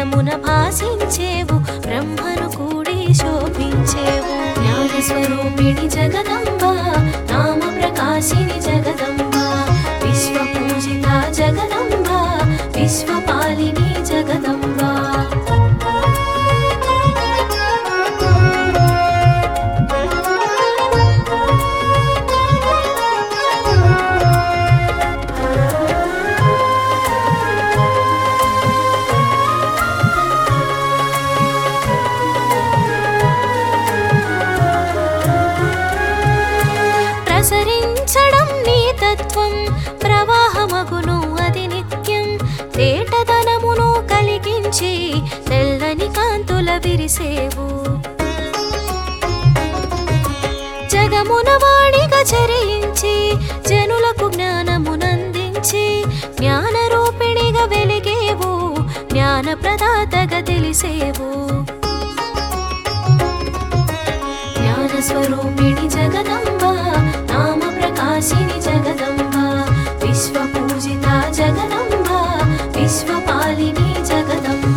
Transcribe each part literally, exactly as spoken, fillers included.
వేదమున భాసించేవు, బ్రహ్మను కూడి శోభించేవు. జ్ఞాన స్వరూపిణి జగదంబ, నామ ప్రకాశిని జగదంబ, విశ్వ పూజిత జగదంబ, విశ్వపాలిని జగదంబ. ప్రసరించడం నీ తత్వం, ప్రవాహమగును అది నిత్యం. తేటదనమును కలిగించి తెల్లని కాంతుల విరిసేవు. జగమున వాణిగా చరించి జనులకు జ్ఞానమునందించి జ్ఞాన రూపిణిగా వెలిగేవు, జ్ఞాన ప్రదాతగా తెలిసేవు. జ్ఞాన స్వరూపిణి జగదంబ, నామ ప్రకాశిని జగదంబ, విశ్వ పూజిత జగదంబ, విశ్వపాలిని జగదంబ.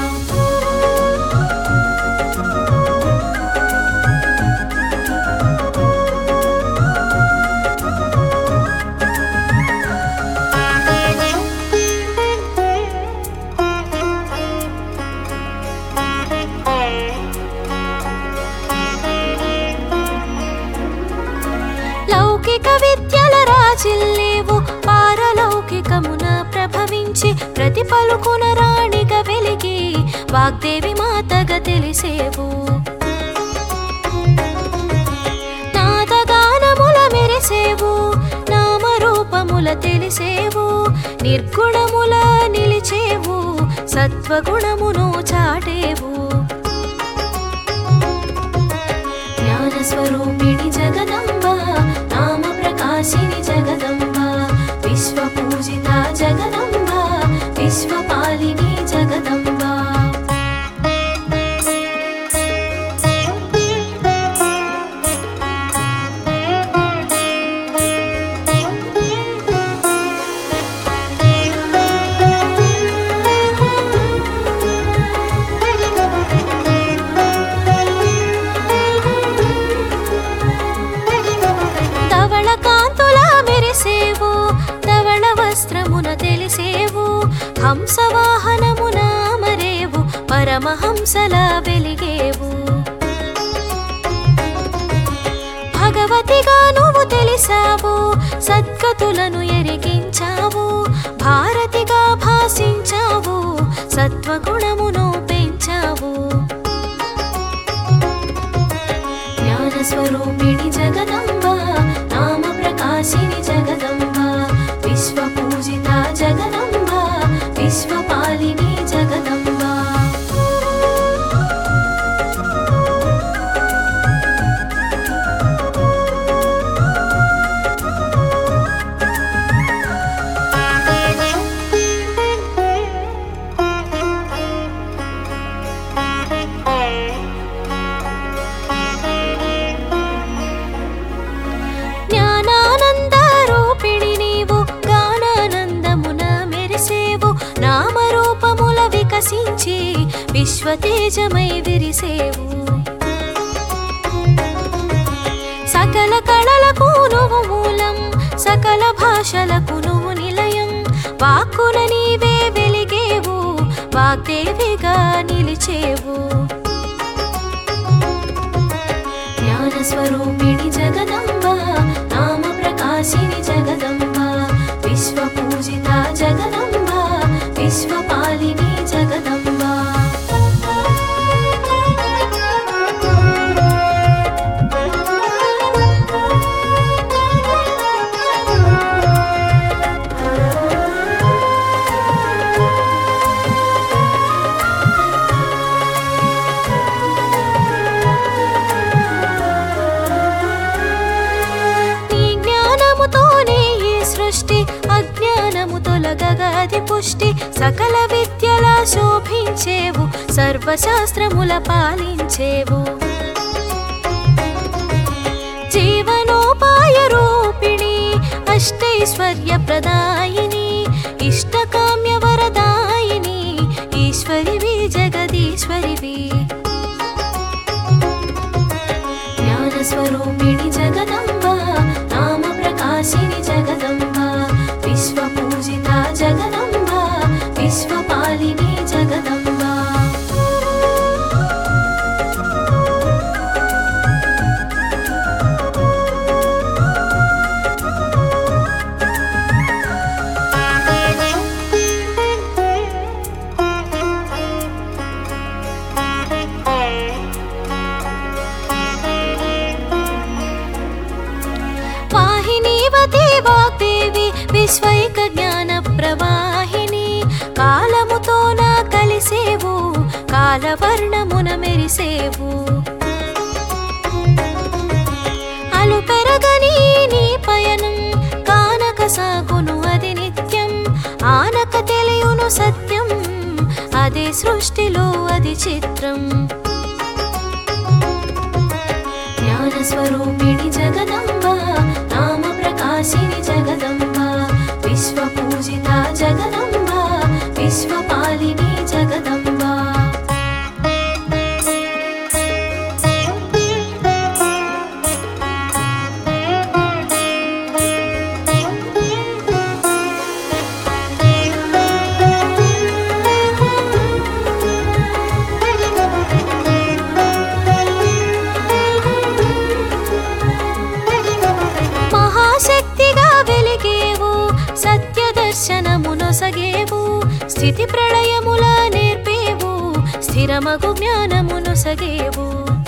లౌకిక విద్యల రాజిల్లేవు, పారలౌకికమున ప్రభవించి ప్రతి పలుకున రాణిగా వెలిగి వాగ్దేవి మాతగా తెలిసేవు. నాదగానముల మెరిసేవు, నామరూపముల తెలిసేవు, నిర్గుణముల నిలిచేవు, సత్వగుణమును చాటేవు. జ్ఞాన స్వరూపిణి జగదంబ, నామ ప్రకాశిని జగదంబ, విశ్వ పూజిత జగదంబ, విశ్వపాలిని జగదంబ. ధవళ కాంతుల మెరిసేవు, ధవళ వస్త్రమున తెలిసేవు, హంసవాహనమున మరేవు, పరమహంసల వెలిగేవు. భగవతిగా నువ్వు తెలిసావు, సద్గతులను ఎరిగించావు, భారతిగా భాసించావు, సత్వగుణమును పెంచావు. జ్ఞాన స్వరూపిణి జగదంబ, నామ ప్రకాశిని జగదంబ, విశ్వ పూజిత జగదంబ, విశ్వపాలిని జగదంబ. జ్ఞానానంద రూపిణి నీవు, గానానందమున మెరిసేవు, నామరూపముల వికసించి విశ్వతేజమై విరిసేవు. సకల కళలకు నువ్వు మూలం, సకల భాషలకు నువ్వు నిలయం, వాక్కున నీవే వెలిగేవు, వాగ్దేవిగా నిలిచేవు. జ్ఞాన స్వరూపిణి జగదంబ, నామ ప్రకాశిని జగదంబ, విశ్వ పూజిత జగదంబ, విశ్వపాలిని జగదంబ. అజ్ఞానము తొలగగది పుష్టి, సకల విద్యల శోభించేవు, సర్వశాస్త్రముల పాలించేవు. జీవనోపాయ రూపిణి, అష్టైశ్వర్య ప్రదాయిని, ఇష్టకామ్య వరదాయిని, ఈశ్వరి రూపముతో నా కలిసేవు కాలవర్ణమున మెరిసేవు అలు పెరగని నీ పయనం కానక సాగును అది నిత్యం ఆనక తెలియును సత్యం అదే సృష్టిలో అది చిత్రం జ్ఞాన స్వరూపిణి జగదంబ నామ ప్రకాశిని జగదంబ విశ్వ పూజిత జగదంబ విశ్వపాలిని జగదంబ మహాశక్తిగా వెలిగేవు సత్యదర్శనమునొసగేవు స్థితి ప్రళయముల నేర్పేవు స్థిరమగు జ్ఞానమునొసగేవు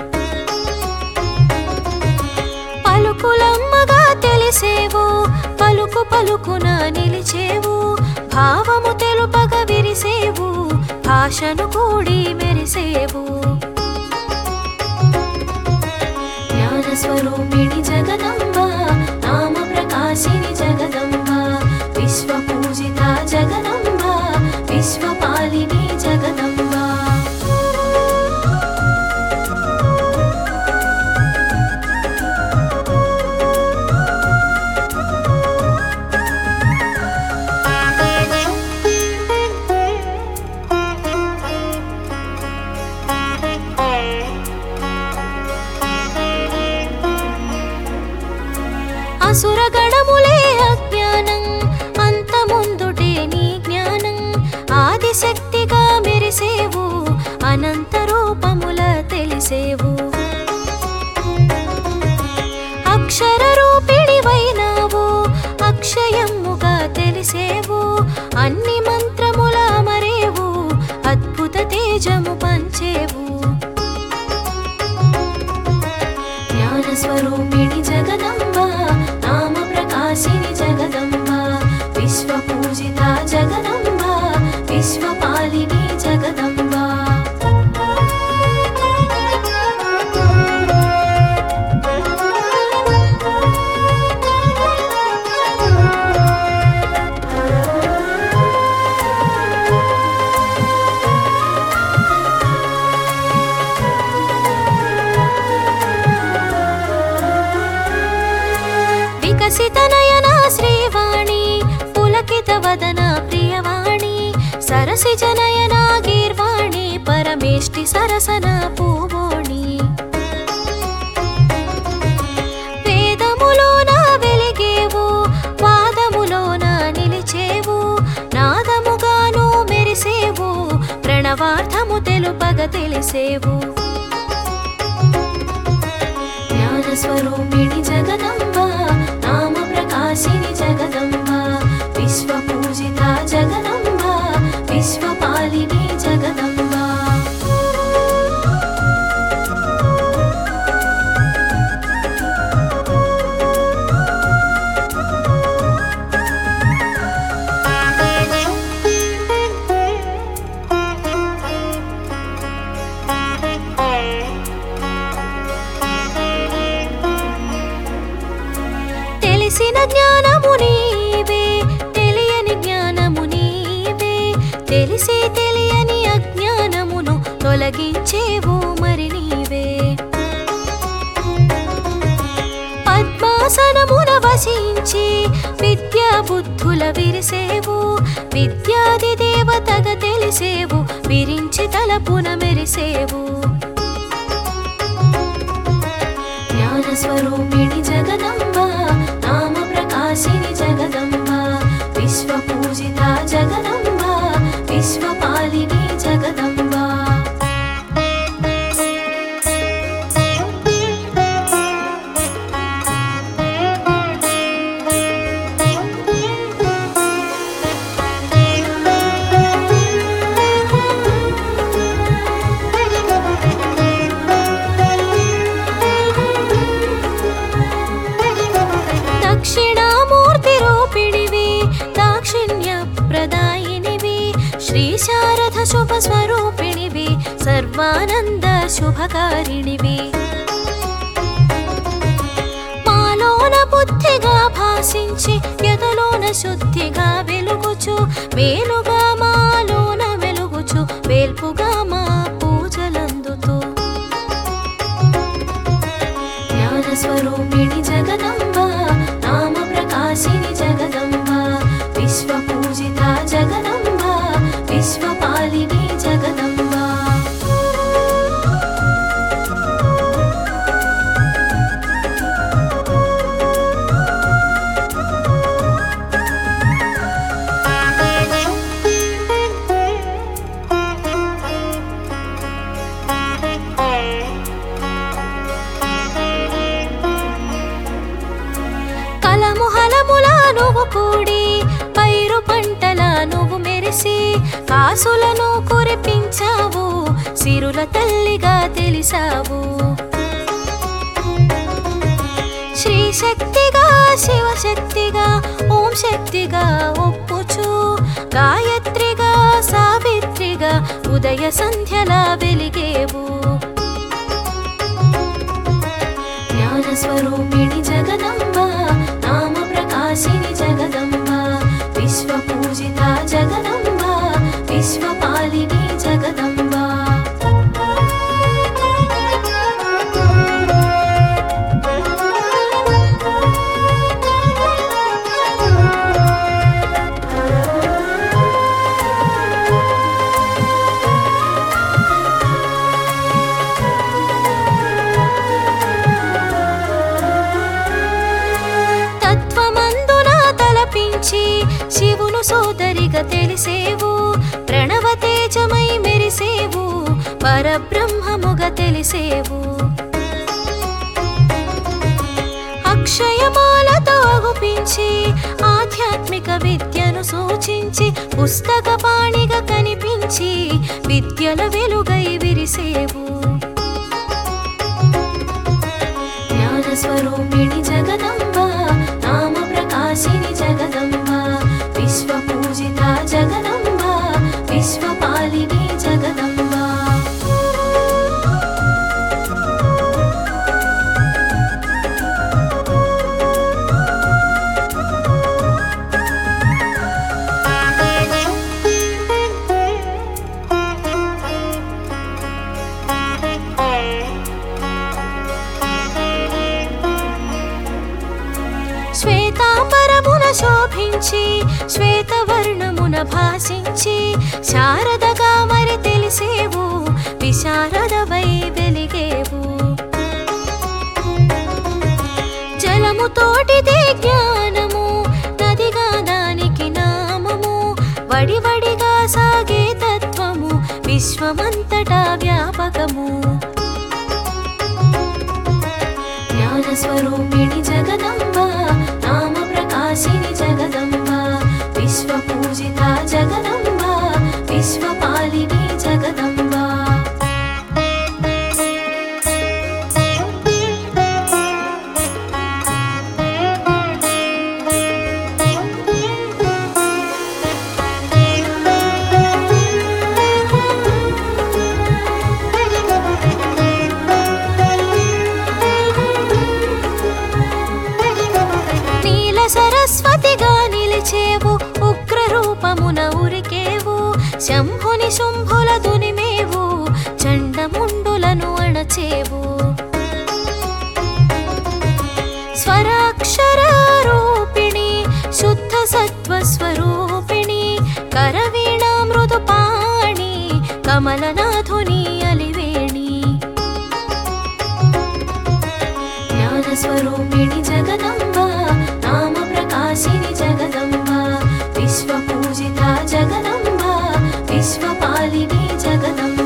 పలుకులమ్మగా తెలిసేవు పలుకు పలుకున నిలిచేవు భావము తెలుపగ విరిసేవు భాషను కూడి మెరిసేవు జ్ఞాన స్వరూపిణి జగదంబ నామ ప్రకాశిని జగదంబ విశ్వ పూజిత జగదంబ విశ్వపాలిని జగదంబ అసురగణములే అజ్ఞానం అంతముందుటే నీ జ్ఞానం ఆదిశక్తిగా మెరిసేవు అనంత రూపముల తెలిసేవు అక్షర రూపిణివైనావు అక్షయముగా తెలిసేవు అన్ని మంత్రముల మరేవు అద్భుత తేజము పంచేవు జ్ఞాన స్వరూపిణి జగదంబ నామ ప్రకాశిని జగదంబ విశ్వ పూజిత జగదంబ విశ్వపాలిని జగదంబ వికసిత నయన శ్రీవాణి పులకిత వదన ప్రియవాణి సరసిజ నయన గీర్వాణి పరమేష్టి సరసన పూవోణి వేదములోన వెలిగేవు వాదములోన నిలిచేవు నాదముగాను మెరిసేవు ప్రణవార్థము తెలుపగ తెలిసేవు జ్ఞాన స్వరూపిణి జగదంబ నామ ప్రకాశిని జగదంబ విశ్వ పూజిత జగదంబ విశ్వపాలిని జగదంబ తెలిసిన జ్ఞానము నీవే తెలియని జ్ఞానము నీవే తెలిసి తెలియని అజ్ఞానమును తొలగించేవు మరి నీవే పద్మాసనమున వసించి విద్యా బుద్ధుల విరిసేవు విద్యాది దేవతగా తెలిసేవు విరించి తలపున మెరిసేవు జ్ఞాన స్వరూపిణి జగదంబ నామ ప్రకాశిని జగదంబ విశ్వ పూజిత జగదంబ విశ్వపాలిని జగదంబ దక్షిణామూర్తి రూపిణివి దాక్షిణ్య ప్రదాయిని శ్రీ శారద శుభ స్వరూపిణివి సర్వానంద శుభకారిణివి మాలోన బుద్ధిగా భాసించి ఎదలోన శుద్ధిగా వెలుగుచు మేలుగా మాలోన వెలుగుచు వేల్పుగా మా పూజలందుతూ జ్ఞాన స్వరూపిణి జగదంబ నామ ప్రకాశిని జగదంబ విశ్వ పూజిత జగదంబ విశ్వపాలిని జగదంబ నువ్వు కూడి పైరు పంటల నువ్వు మెరిసి కాసులను కురిపించావు సిరుల తల్లిగా తెలిసావు శ్రీ శక్తిగా శివశక్తిగా ఓం శక్తిగా ఒప్పుచు గాయత్రిగా సావిత్రిగా ఉదయ సంధ్యలా వెలిగేవు జ్ఞాన స్వరూపిణి జగదంబ నామ ప్రకాశిని జగదంబ విశ్వ పూజిత జగదంబ విశ్వపాలిని జగదంబ శివును సోదరిగా తెలిసేవు ప్రణవ తేజమై మెరిసేవు పరబ్రహ్మముగా తెలిసేవు అక్షయమాలతో గుపించి ఆధ్యాత్మిక విద్యను సూచించి పుస్తక పాణిగా కనిపించి విద్యల వెలుగై విరిసేవు జ్ఞాన స్వరూపిణి జగదంబ నామ ప్రకాశిని జగదంబ విశ్వ పూజిత జగదంబ విశ్వపాలిని జగదంబ శ్వేతాంబరమున శోభించి శ్వేతవర్ణమున భాసించి శారదగా మరి తెలిసేవు విశారదవై వెలిగేవు జలము తోటిదే జ్ఞానము నదిగా దానికి నామము వడివడిగా సాగే తత్వము విశ్వమంతటా వ్యాపకము జ్ఞాన స్వరూపిణి జగదంబ నామ ప్రకాశిని జగదంబ విశ్వ పూజిత జగదంబ విశ్వపాలిని జగదంబ సరస్వతిగా నిలిచేవు ఉగ్ర రూపమున ఉరికేవు శంభుని శుంభుల దునిమేవు చండముండులను అణచేవు స్వరాక్షర రూపిణి శుద్ధ సత్వ స్వరూపిణి కరవీణా మృదుపాణి కమలనాథుని అలివేణి జ్ఞాన స్వరూపిణి జగదంబ నామ ప్రకాశిని జగదంబ విశ్వ పూజిత జగదంబ విశ్వపాలిని జగదంబ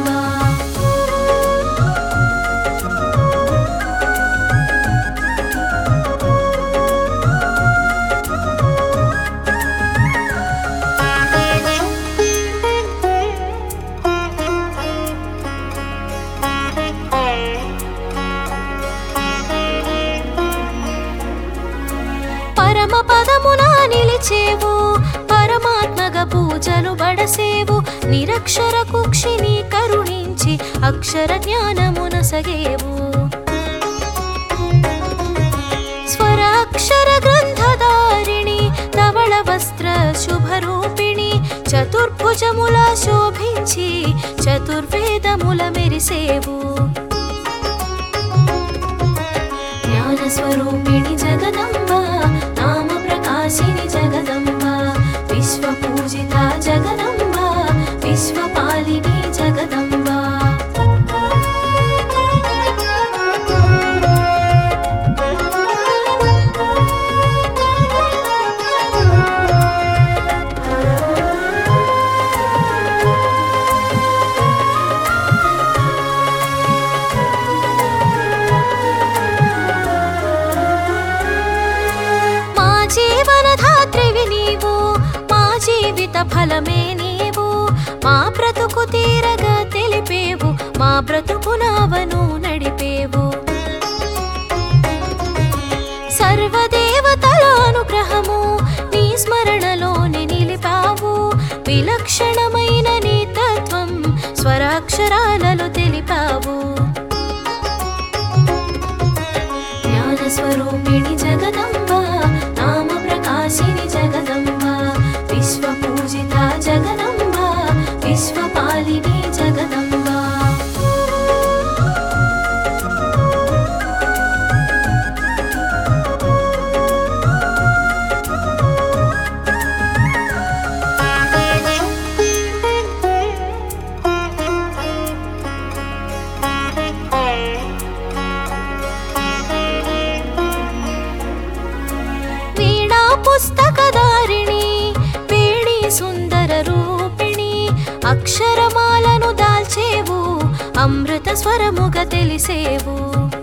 పరమ పదమున నిలిచేవు పరమాత్మగా పూజలు బడసేవు నిరక్షర కుక్షిని కరుణించి అక్షర జ్ఞానమునసగేవు స్వరాక్షర గ్రంథధారిణి ధవళ వస్త్ర శుభరూపిణి చతుర్భుజముల శోభించి చతుర్వేదముల మెరిసేవు జ్ఞానస్వరూపిణి జగదంబ నామ ప్రకాశిని జగదంబ విశ్వపూజిత జగదంబ విశ్వపాలిని జగదంబ ఫలమే నీవు మా బ్రతుకు తీరగా తెలిపేవు మా బ్రతుకు నావను నడిపేవు సర్వదేవతల అనుగ్రహము నీ స్మరణలోనే నిలిపావు విలక్షణమైన నీ తత్వం స్వరాక్షరాలలో తెలిపావు జ్ఞానస్వరూపిణి జగదంబ నామ ప్రకాశిని జగదంబ విశ్వపూజిత జగదంబ విశ్వపాలిని జగదంబ వీణా పుస్తకధారిణి సుందర రూపిణి అక్షరమాలను దాల్చేవు అమృత స్వరముగా తెలిసేవు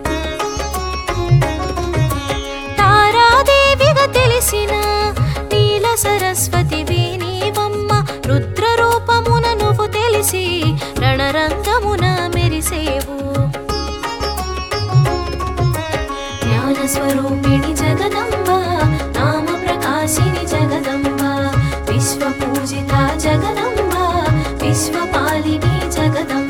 తారాదేవిగా తెలిసిన నీల సరస్వతి నీవమ్మ రుద్ర రూపమున నువ్వు తెలిసి రణరంగమున మెరిసేవు జ్ఞానస్వరూపిణి జగదంబ నామ ప్రకాశిని జగదంబ విశ్వపూజిత జగదంబ విశ్వపాలిని జగదంబ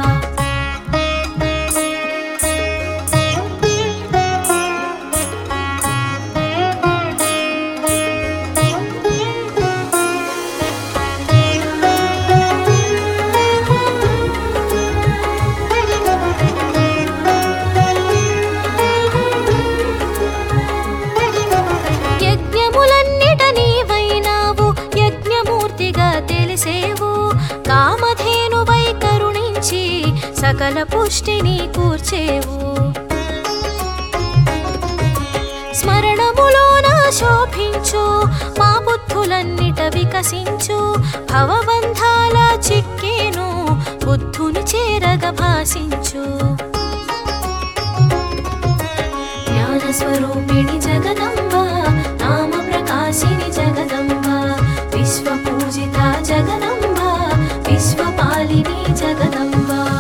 కామధేనువై కరుణించి సకల పుష్టిని కూర్చేవు స్మరణములోన శోభించు మా బుద్ధులన్నిట వికసించు భవబంధాల చిక్కేను బుద్ధుని చేరగ భాసించు జ్ఞానస్వరూపిణి జగదంబ నామ ప్రకాశిని జగదంబ విశ్వపూజిత జగదంబ విశ్వపాలిని జగదంబ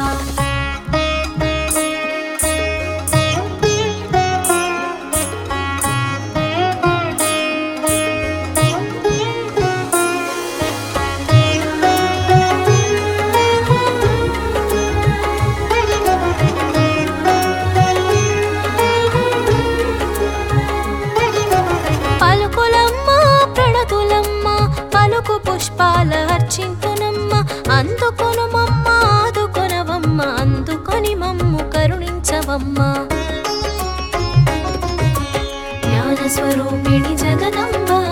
పలుకులమ్మ ప్రణతులమ్మ పలుకు పుష్పాల అర్చింతునమ్మ అందుకొను మమ్మ ఆదుకొనవమ్మ అందుకొని మమ్ము కరుణించవమ్మ జ్ఞానస్వరూపిణి జగదంబ